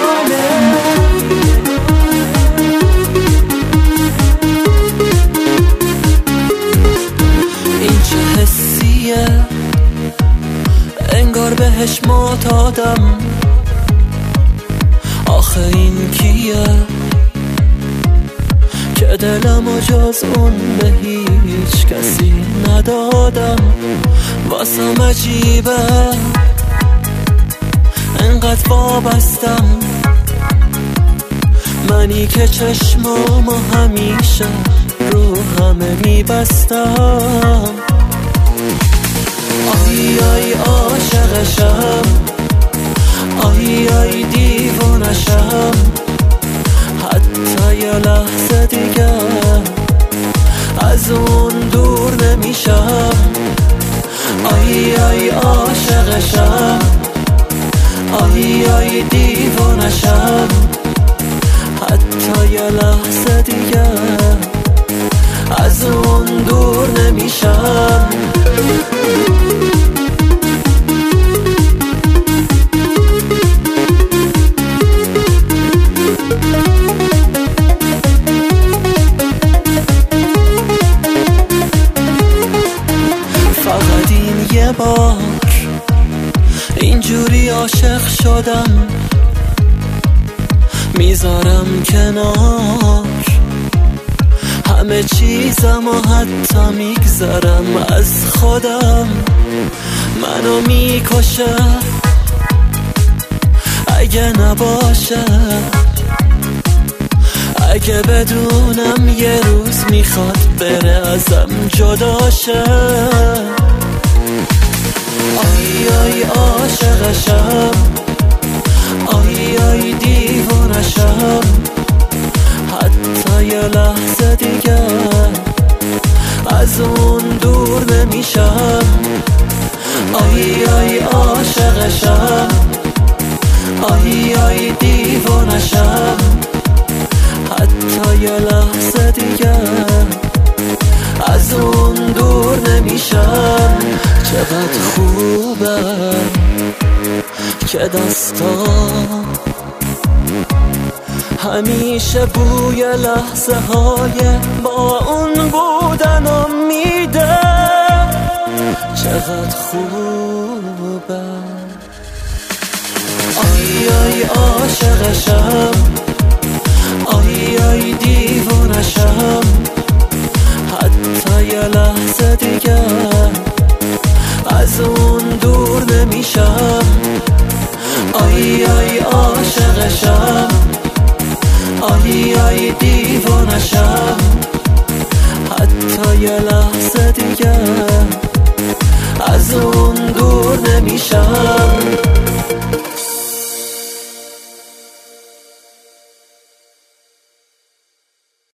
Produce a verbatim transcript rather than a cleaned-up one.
این چه حسیه انگار بهش معتادم، آخه این کیه که دلمو جز اون به هیچ کسی ندادم. واسم عجیبه انقدر وابستم، منی که چشمامو همیشه رو همه میبستم. آی آی عاشقشم، آی آی دیوونشم، حتی یه لحظه دیگه از اون دور نمیشم. آی آی عاشقشم، آی آی دیوونشم، حتی یه لحظه دیگه از اون دور نمیشم. فقط این یه بار اینجوری عاشق شدم، میذارم کنار همه چیزم و حتی میگذرم از خودم. منو میکشه اگه نباشه، اگه بدونم یه روز میخواد بره ازم جداشه. آی آی عاشقشم، آی آی دیوونشم، حتی یه لحظه دیگه از اون دور نمیشم. آی آی عاشقشم، آی آی دیوونشم، حتی یه لحظه دیگه از اون دور نمیشم. چقدر خوبه که دستام همیشه بوی لحظه های با اون بودنم میده. چقدر خوبه. آی آی عاشقشم، آی آی دیوونشم، حتی یه لحظه دیگه از اون دور نمیشم. آی آی عاشقشم، آی آی دیوونشم، حتی یه لحظه دیگه از اون دور نمیشم.